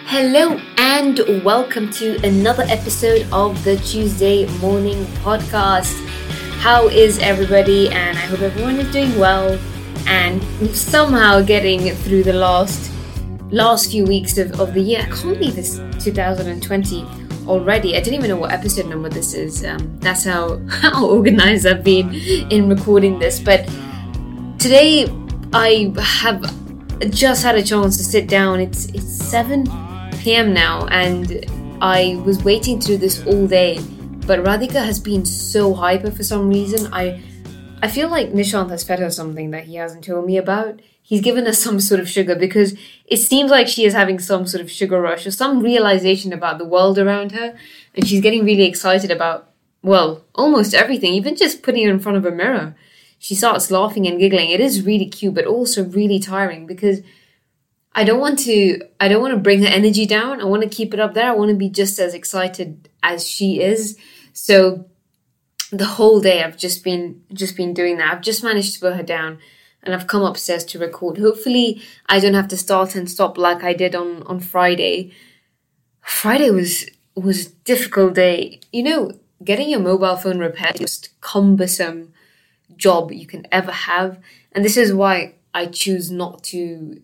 Hello and welcome to another episode of the Tuesday Morning Podcast. How is everybody? And I hope everyone is doing well and somehow getting through the last few weeks of the year. I can't believe it's 2020 already. I didn't even know what episode number this is. That's how organized I've been in recording this. But today I have just had a chance to sit down. It's 7 p.m. now and I was waiting to do this all day, but Radhika has been so hyper for some reason. I feel like Nishant has fed her something that he hasn't told me about. He's given her some sort of sugar because it seems like she is having some sort of sugar rush or some realization about the world around her, and she's getting really excited about, well, almost everything, even just putting her in front of a mirror. She starts laughing and giggling. It is really cute, but also really tiring because I don't want to bring her energy down. I want to keep it up there. I want to be just as excited as she is. So the whole day I've just been doing that. I've just managed to put her down and I've come upstairs to record. Hopefully I don't have to start and stop like I did on Friday. Friday was a difficult day. You know, getting your mobile phone repaired is the most cumbersome job you can ever have. And this is why I choose not to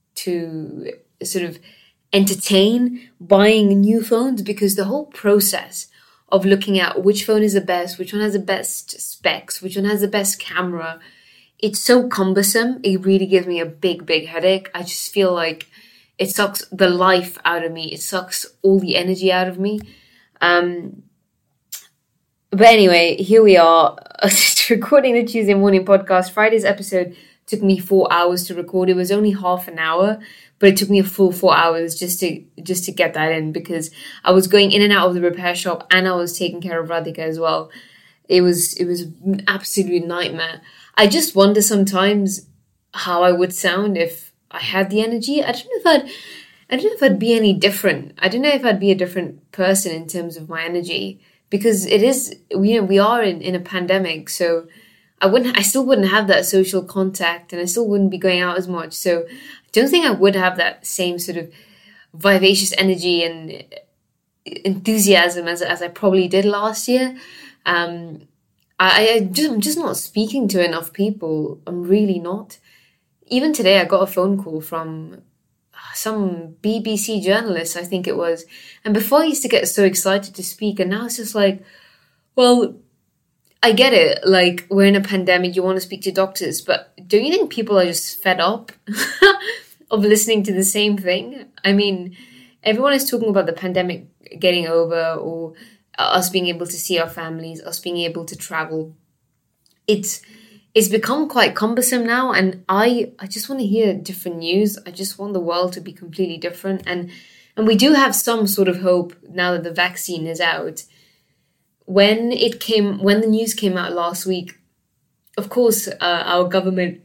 sort of entertain buying new phones, because the whole process of looking at which phone is the best, which one has the best specs, which one has the best camera, it's so cumbersome. It really gives me a big headache. I just feel like it sucks the life out of me. It sucks all the energy out of me. But anyway, here we are, recording the Tuesday Morning Podcast. Friday's episode took me 4 hours to record. It was only half an hour, but it took me a full 4 hours just to get that in, because I was going in and out of the repair shop and I was taking care of Radhika as well. It was an absolute nightmare. I just wonder sometimes how I would sound if I had the energy. I don't know if I'd be any different. I don't know if I'd be a different person in terms of my energy, because it is, you know, we are in a pandemic, so I still wouldn't have that social contact and I still wouldn't be going out as much. So I don't think I would have that same sort of vivacious energy and enthusiasm as I probably did last year. I'm just not speaking to enough people. I'm really not. Even today, I got a phone call from some BBC journalist, I think it was. And before I used to get so excited to speak, and now it's just like, well, I get it, like, we're in a pandemic, you want to speak to doctors, but don't you think people are just fed up of listening to the same thing? I mean, everyone is talking about the pandemic getting over, or us being able to see our families, us being able to travel. It's become quite cumbersome now, and I just want to hear different news. I just want the world to be completely different, and we do have some sort of hope now that the vaccine is out. When the news came out last week, of course, our government...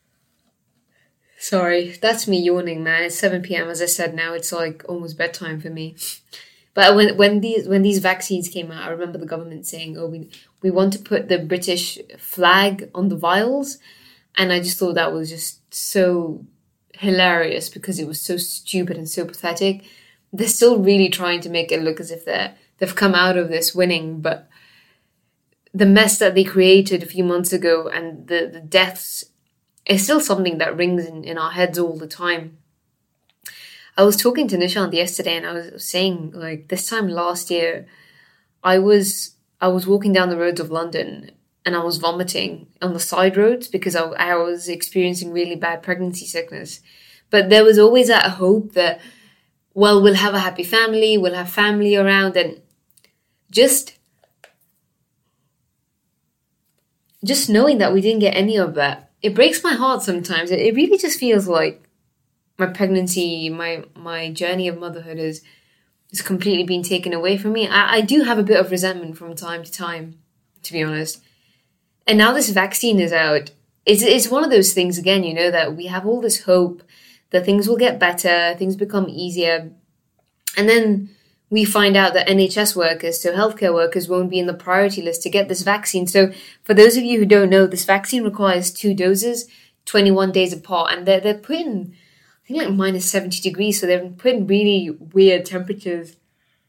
Sorry, that's me yawning, man. It's 7 p.m. As I said, now it's like almost bedtime for me. But when these vaccines came out, I remember the government saying, "Oh, we want to put the British flag on the vials," and I just thought that was just so hilarious because it was so stupid and so pathetic. They're still really trying to make it look as if they've come out of this winning, but the mess that they created a few months ago and the deaths is still something that rings in our heads all the time. I was talking to Nishant yesterday and I was saying, like, this time last year, I was walking down the roads of London and I was vomiting on the side roads because I was experiencing really bad pregnancy sickness. But there was always that hope that, well, we'll have a happy family, we'll have family around, and just knowing that we didn't get any of that, it breaks my heart sometimes. It really just feels like my pregnancy, my journey of motherhood has completely been taken away from me. I do have a bit of resentment from time to time, to be honest. And now this vaccine is out. It's one of those things, again, you know, that we have all this hope that things will get better, things become easier. And then we find out that NHS workers, so healthcare workers, won't be in the priority list to get this vaccine. So for those of you who don't know, this vaccine requires 2 doses, 21 days apart. And they're putting, I think like minus 70 degrees. So they're putting really weird temperatures.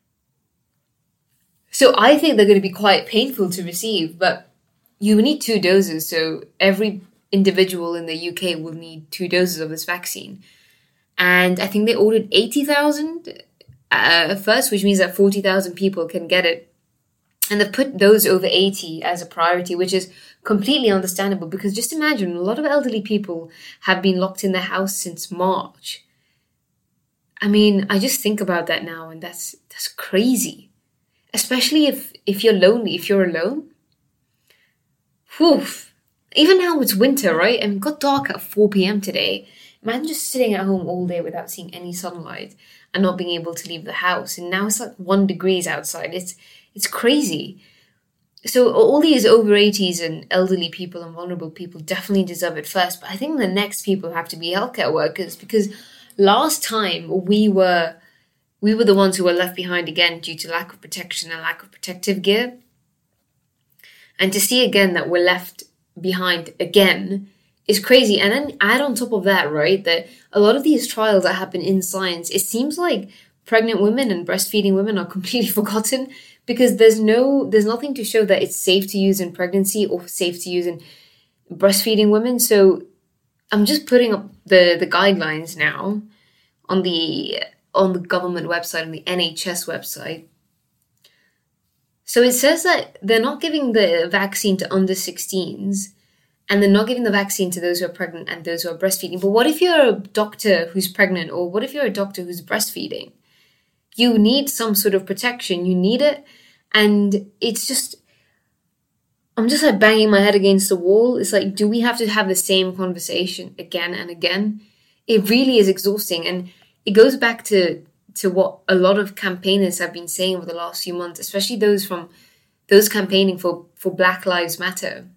So I think they're going to be quite painful to receive, but you need 2 doses. So every individual in the UK will need 2 doses of this vaccine. And I think they ordered 80,000 first, which means that 40,000 people can get it. And they've put those over 80 as a priority, which is completely understandable because just imagine a lot of elderly people have been locked in their house since March. I mean, I just think about that now and that's crazy. Especially if you're lonely, if you're alone. Whew. Even now it's winter, right? And it got dark at 4 p.m. today. Imagine just sitting at home all day without seeing any sunlight and not being able to leave the house. And now it's like 1 degrees outside. It's crazy. So all these over 80s and elderly people and vulnerable people definitely deserve it first. But I think the next people have to be healthcare workers because last time we were the ones who were left behind again due to lack of protection and lack of protective gear. And to see again that we're left behind again is crazy. And then add on top of that, right, that a lot of these trials that happen in science, it seems like pregnant women and breastfeeding women are completely forgotten because there's nothing to show that it's safe to use in pregnancy or safe to use in breastfeeding women. So I'm just putting up the guidelines now on the government website, on the NHS website. So it says that they're not giving the vaccine to under 16s and they're not giving the vaccine to those who are pregnant and those who are breastfeeding. But what if you're a doctor who's pregnant or what if you're a doctor who's breastfeeding? You need some sort of protection. You need it. And it's just, I'm just like banging my head against the wall. It's like, do we have to have the same conversation again and again? It really is exhausting. And it goes back to what a lot of campaigners have been saying over the last few months, especially those campaigning for Black Lives Matter.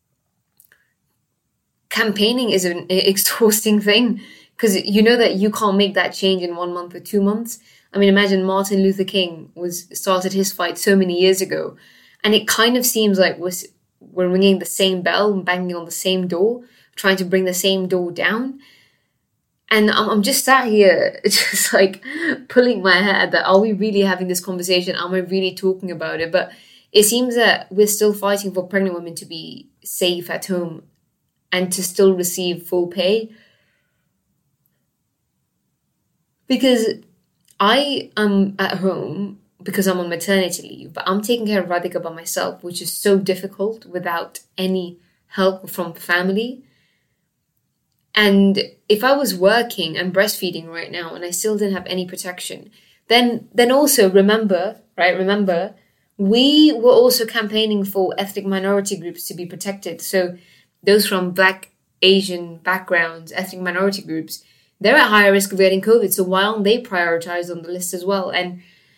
Campaigning is an exhausting thing because you know that you can't make that change in 1 month or 2 months. I mean, imagine Martin Luther King started his fight so many years ago, and it kind of seems like we're ringing the same bell and banging on the same door, trying to bring the same door down. And I'm just sat here, just like pulling my hair that are we really having this conversation? Am I really talking about it? But it seems that we're still fighting for pregnant women to be safe at home and to still receive full pay. Because I am at home because I'm on maternity leave, but I'm taking care of Radhika by myself, which is so difficult without any help from family. And if I was working and breastfeeding right now and I still didn't have any protection, then also remember, we were also campaigning for ethnic minority groups to be protected. So those from Black, Asian backgrounds, ethnic minority groups, they're at higher risk of getting COVID. So why aren't they prioritized on the list as well? And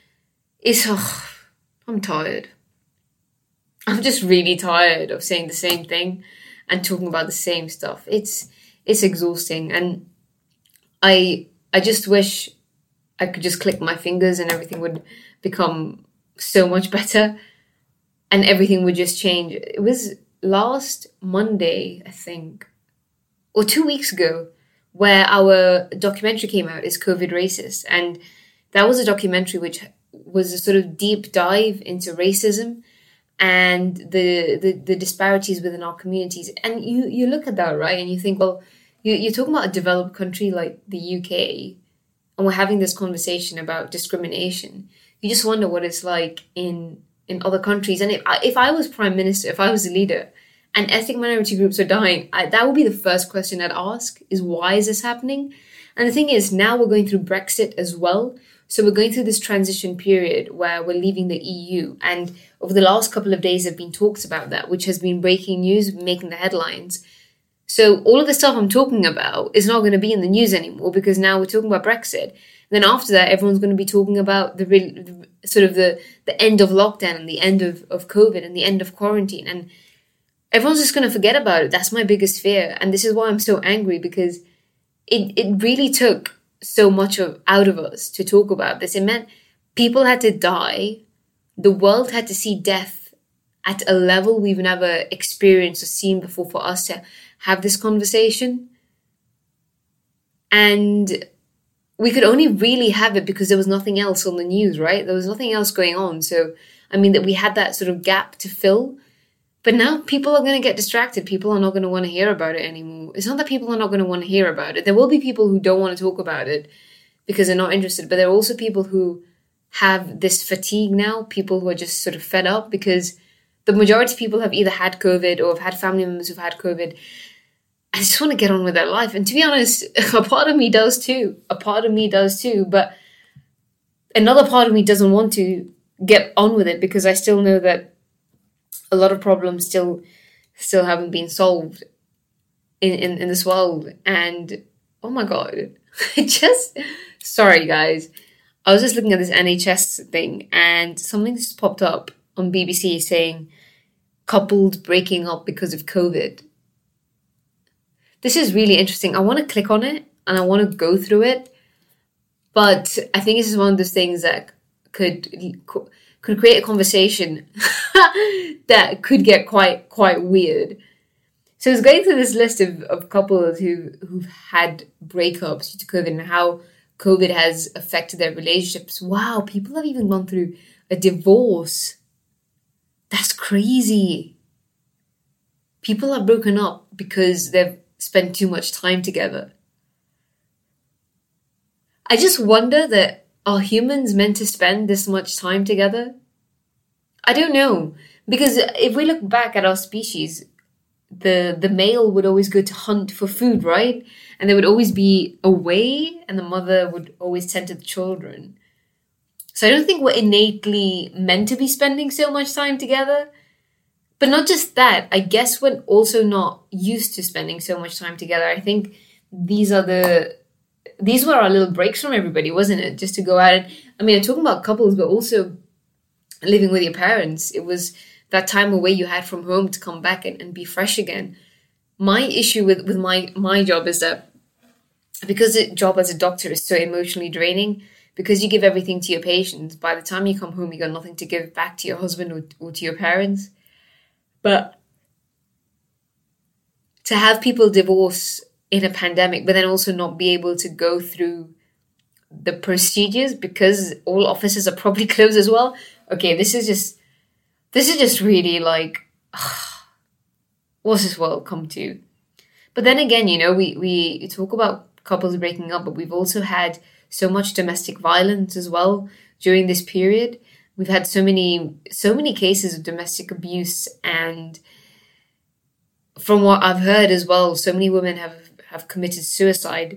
I'm tired. I'm just really tired of saying the same thing and talking about the same stuff. It's exhausting, and I just wish I could just click my fingers and everything would become so much better and everything would just change. It was last Monday, I think, or 2 weeks ago, where our documentary came out, Is COVID Racist? And that was a documentary which was a sort of deep dive into racism and the disparities within our communities. And you look at that, right? And you think, well, you're talking about a developed country like the UK, and we're having this conversation about discrimination. You just wonder what it's like in other countries. And if I was prime minister, if I was a leader, and ethnic minority groups are dying, that would be the first question I'd ask, is why is this happening? And the thing is, now we're going through Brexit as well. So we're going through this transition period where we're leaving the EU. And over the last couple of days, there have been talks about that, which has been breaking news, making the headlines. So all of the stuff I'm talking about is not going to be in the news anymore because now we're talking about Brexit. And then after that, everyone's going to be talking about the end of lockdown and the end of COVID and the end of quarantine. And everyone's just going to forget about it. That's my biggest fear. And this is why I'm so angry, because it really took so much out of us to talk about this. It meant people had to die. The world had to see death at a level we've never experienced or seen before for us to have this conversation. And we could only really have it because there was nothing else on the news, right? There was nothing else going on. So, I mean, that we had that sort of gap to fill. But now people are going to get distracted. People are not going to want to hear about it anymore. It's not that people are not going to want to hear about it. There will be people who don't want to talk about it because they're not interested. But there are also people who have this fatigue now, people who are just sort of fed up because the majority of people have either had COVID or have had family members who've had COVID. I just want to get on with their life. And to be honest, a part of me does too. But another part of me doesn't want to get on with it because I still know that a lot of problems still haven't been solved in this world. And oh my God, sorry guys. I was just looking at this NHS thing and something just popped up on BBC saying couples breaking up because of COVID. This is really interesting. I want to click on it and I want to go through it. But I think this is one of those things that could create a conversation that could get quite weird. So it's going through this list of couples who've had breakups due to COVID and how COVID has affected their relationships. Wow, people have even gone through a divorce. That's crazy. People are broken up because they've spent too much time together. I just wonder that, are humans meant to spend this much time together? I don't know. Because if we look back at our species, the male would always go to hunt for food, right? And they would always be away and the mother would always tend to the children. So I don't think we're innately meant to be spending so much time together. But not just that, I guess we're also not used to spending so much time together. I think these were our little breaks from everybody, wasn't it? Just to go out and, I mean, I'm talking about couples, but also living with your parents. It was that time away you had from home to come back and be fresh again. My issue with my job is that because the job as a doctor is so emotionally draining, because you give everything to your patients, by the time you come home, you got nothing to give back to your husband or to your parents. But to have people divorce in a pandemic, but then also not be able to go through the procedures because all offices are probably closed as well. Okay, this is just really like, what's this world come to? But then again, you know, we talk about couples breaking up, but we've also had so much domestic violence as well during this period. We've had so many cases of domestic abuse, and from what I've heard as well, so many women have committed suicide.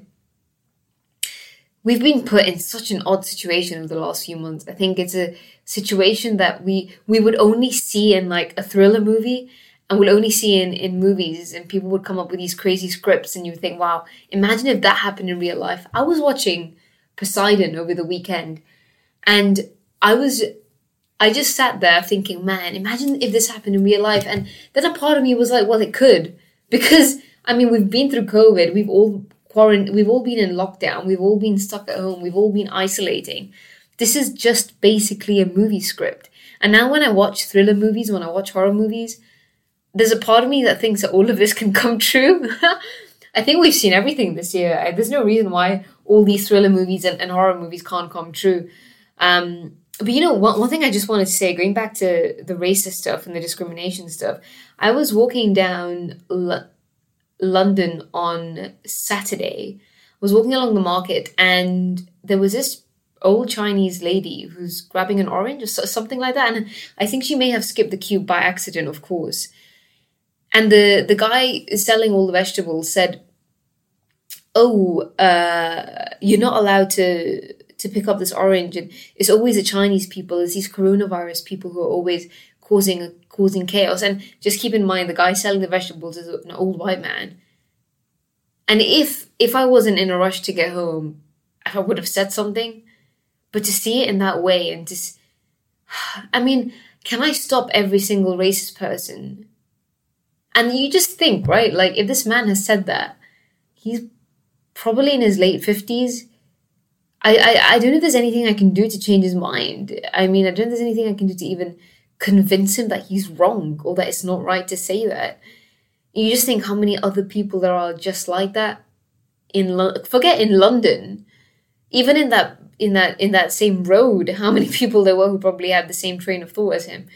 We've been put in such an odd situation over the last few months. I think it's a situation that we would only see in like a thriller movie, and we'll only see in movies, and people would come up with these crazy scripts and you would think, wow, imagine if that happened in real life. I was watching Poseidon over the weekend and I just sat there thinking, man, imagine if this happened in real life. And then a part of me was like, well, it could. Because, I mean, we've been through COVID. We've all been in lockdown. We've all been stuck at home. We've all been isolating. This is just basically a movie script. And now when I watch thriller movies, when I watch horror movies, there's a part of me that thinks that all of this can come true. I think we've seen everything this year. There's no reason why all these thriller movies and horror movies can't come true. But you know, one thing I just wanted to say, going back to the racist stuff and the discrimination stuff, I was walking down London on Saturday. I was walking along the market and there was this old Chinese lady who's grabbing an orange or something like that. And I think she may have skipped the queue by accident, of course. And the guy selling all the vegetables said, oh, you're not allowed to pick up this orange, and it's always the Chinese people, it's these coronavirus people who are always causing chaos. And just keep in mind, the guy selling the vegetables is an old white man. And if I wasn't in a rush to get home, I would have said something. But to see it in that way and just, I mean, can I stop every single racist person? And you just think, right, like if this man has said that, he's probably in his late 50s. I don't know if there's anything I can do to change his mind. I mean, I don't know if there's anything I can do to even convince him that he's wrong or that it's not right to say that. You just think how many other people there are just like that. forget in London, even in that same road, how many people there were who probably had the same train of thought as him.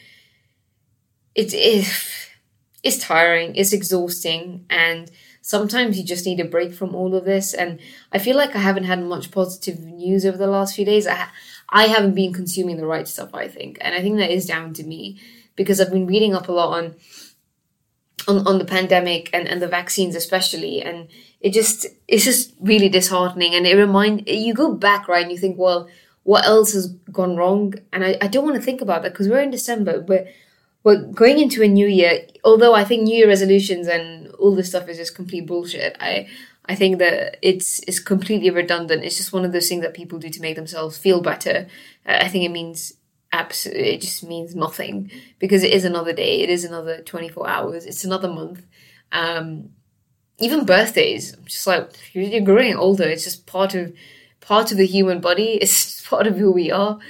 It's tiring, it's exhausting, and sometimes you just need a break from all of this. And I feel like I haven't had much positive news over the last few days. I haven't been consuming the right stuff, I think. And I think that is down to me, because I've been reading up a lot on the pandemic and the vaccines especially. And it's just really disheartening. And you go back, right, and you think, well, what else has gone wrong? And I don't want to think about that, because we're in December, but we're going into a new year. Although I think New Year resolutions and all this stuff is just complete bullshit. I think that it's completely redundant. It's just one of those things that people do to make themselves feel better. I think it just means nothing, because it is another day. It is another 24 hours. It's another month. Even birthdays, I'm just like, you're growing older. It's just part of the human body. It's part of who we are.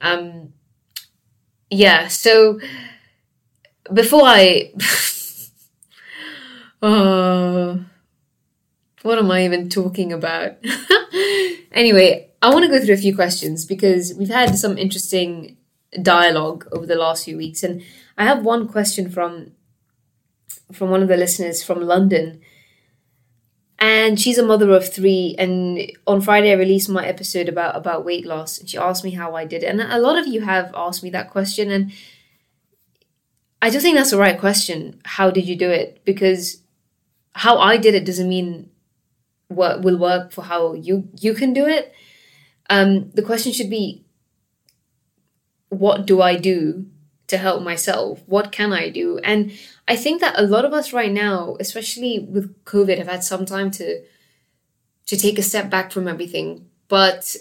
So before I what am I even talking about? Anyway, I want to go through a few questions, because we've had some interesting dialogue over the last few weeks. And I have one question from one of the listeners from London. And she's a mother of 3. And on Friday, I released my episode about weight loss. And she asked me how I did it. And a lot of you have asked me that question. And I don't think that's the right question. How did you do it? Because how I did it doesn't mean what will work for how you can do it. The question should be, what do I do to help myself? What can I do? And I think that a lot of us right now, especially with COVID, have had some time to take a step back from everything. But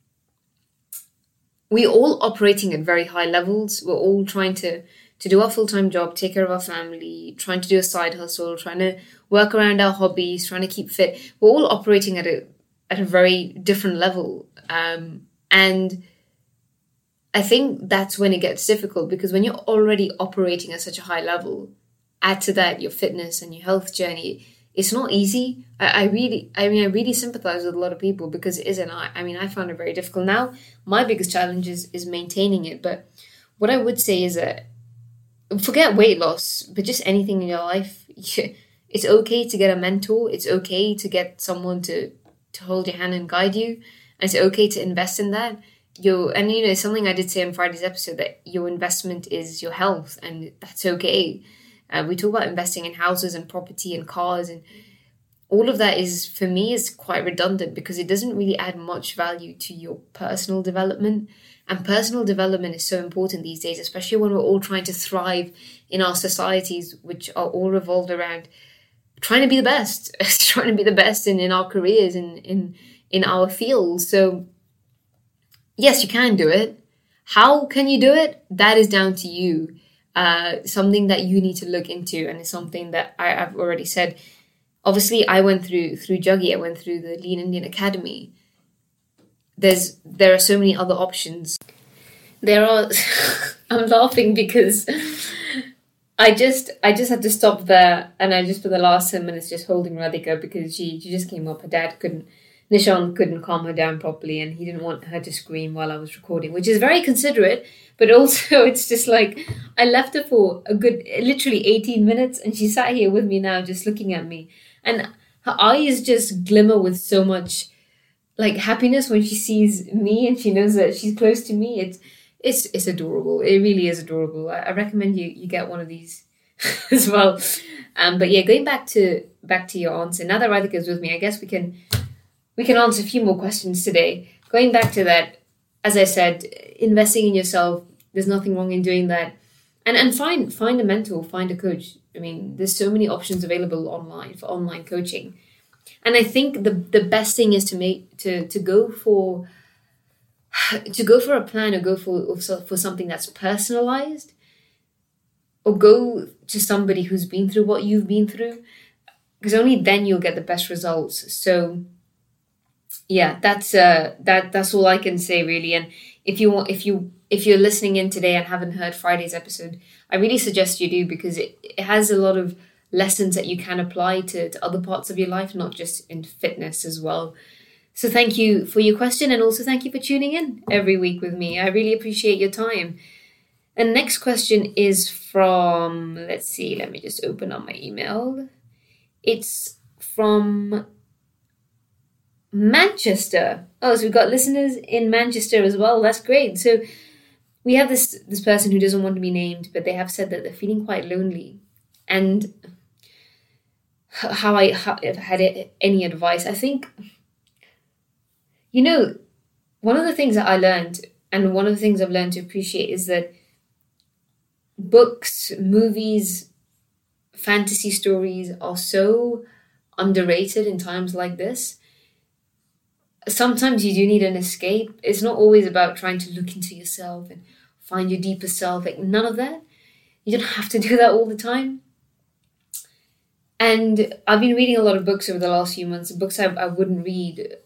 we're all operating at very high levels. We're all trying to do our full-time job, take care of our family, trying to do a side hustle, trying to work around our hobbies, trying to keep fit. We're all operating at a very different level. And I think that's when it gets difficult, because when you're already operating at such a high level, add to that your fitness and your health journey, it's not easy. I really sympathize with a lot of people, because it isn't. I found it very difficult. Now, my biggest challenge is maintaining it. But what I would say is that, forget weight loss, but just anything in your life, it's okay to get a mentor. It's okay to get someone to hold your hand and guide you. And it's okay to invest in that. It's something I did say in Friday's episode, that your investment is your health, and that's okay. We talk about investing in houses and property and cars, and all of that for me is quite redundant, because it doesn't really add much value to your personal development. And personal development is so important these days, especially when we're all trying to thrive in our societies, which are all revolved around trying to be the best, trying to be the best in our careers, in our fields. So yes, you can do it. How can you do it? That is down to you. Something that you need to look into, and it's something that I've already said. Obviously, I went through Juggy. I went through the Lean Indian Academy. There are so many other options. I'm laughing because I just had to stop there, and I just for the last 10 minutes just holding Radhika, because she just came up. Her dad Nishan couldn't calm her down properly, and he didn't want her to scream while I was recording, which is very considerate, but also it's just like, I left her for a good, literally 18 minutes, and she sat here with me now just looking at me, and her eyes just glimmer with so much like happiness when she sees me and she knows that she's close to me. It's adorable. It really is adorable. I recommend you get one of these as well. But yeah, going back to your answer, now that Radhika is with me, I guess we can answer a few more questions today. Going back to that, as I said, investing in yourself, there's nothing wrong in doing that. And find a mentor, find a coach. I mean, there's so many options available online for online coaching. And I think the best thing is to go for a plan, or go for something that's personalized, or go to somebody who's been through what you've been through, because only then you'll get the best results. So yeah, that's all I can say really. And if you're listening in today and haven't heard Friday's episode, I really suggest you do, because it has a lot of lessons that you can apply to other parts of your life, not just in fitness as well. So thank you for your question, and also thank you for tuning in every week with me. I really appreciate your time. And next question is from, let's see, let me just open up my email. It's from Manchester. Oh, so we've got listeners in Manchester as well. That's great. So we have this person who doesn't want to be named, but they have said that they're feeling quite lonely. And how if I had any advice, I think, one of the things that I learned, and one of the things I've learned to appreciate, is that books, movies, fantasy stories are so underrated in times like this. Sometimes you do need an escape. It's not always about trying to look into yourself and find your deeper self. Like, none of that. You don't have to do that all the time. And I've been reading a lot of books over the last few months, books I wouldn't read,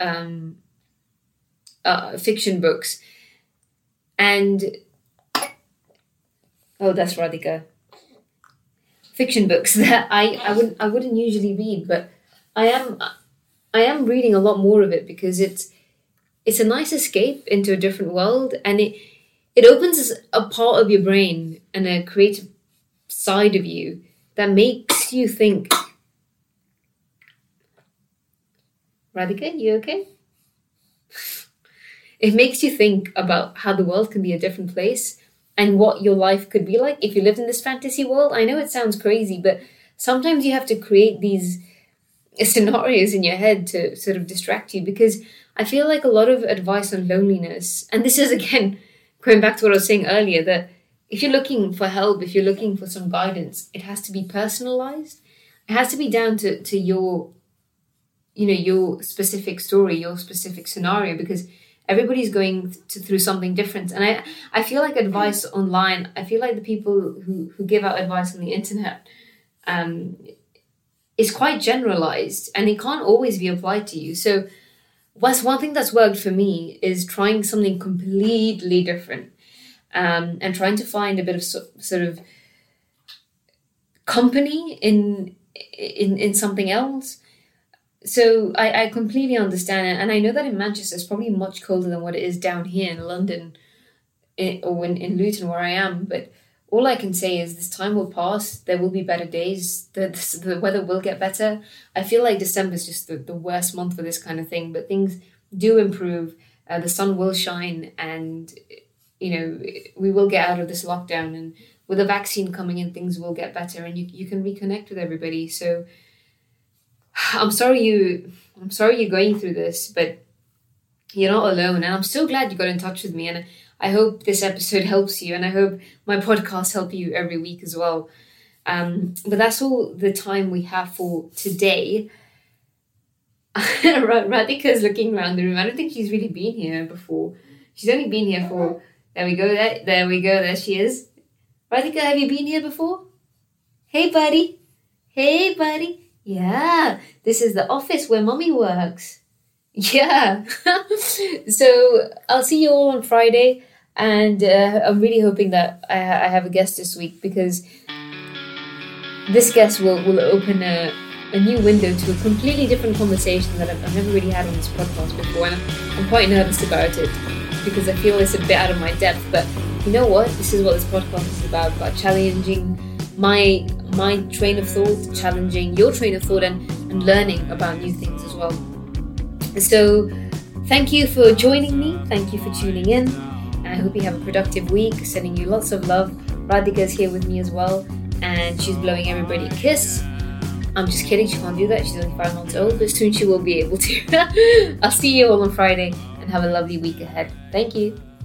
fiction books. And oh, that's Radhika. Fiction books that I wouldn't usually read, but I am reading a lot more of it because it's a nice escape into a different world, and it opens a part of your brain and a creative side of you that makes you think. Radhika, you okay? It makes you think about how the world can be a different place and what your life could be like if you lived in this fantasy world. I know it sounds crazy, but sometimes you have to create these scenarios in your head to sort of distract you, because I feel like a lot of advice on loneliness, and this is again going back to what I was saying earlier, that if you're looking for help, if you're looking for some guidance, it has to be personalized. It has to be down to your, your specific story, your specific scenario, because everybody's going through something different. And I feel like advice online, I feel like the people who give out advice on the internet is quite generalized, and it can't always be applied to you. So what's one thing that's worked for me is trying something completely different, and trying to find a bit of sort of company in something else. So I completely understand it. And I know that in Manchester it's probably much colder than what it is down here in London or in Luton where I am. But all I can say is this time will pass. There will be better days. The weather will get better. I feel like December is just the worst month for this kind of thing. But things do improve. The sun will shine, and, we will get out of this lockdown. And with a vaccine coming in, things will get better, and you can reconnect with everybody. So I'm sorry you're going through this, but you're not alone. And I'm so glad you got in touch with me. And I hope this episode helps you. And I hope my podcasts help you every week as well. But that's all the time we have for today. Radhika's looking around the room. I don't think she's really been here before. She's only been here for... There we go. There she is. Radhika, have you been here before? Hey, buddy. Yeah, this is the office where Mummy works. Yeah. So I'll see you all on Friday, and I'm really hoping that I have a guest this week, because this guest will open a new window to a completely different conversation that I've never really had on this podcast before, and I'm quite nervous about it because I feel it's a bit out of my depth. But you know what? This is what this podcast is about challenging my train of thought, challenging your train of thought, and learning about new things as well. So thank you for joining me. Thank you for tuning in. And I hope you have a productive week. Sending you lots of love. Radhika's here with me as well, and she's blowing everybody a kiss. I'm just kidding. She can't do that. She's only 5 months old, but soon she will be able to. I'll see you all on Friday, and have a lovely week ahead. Thank you.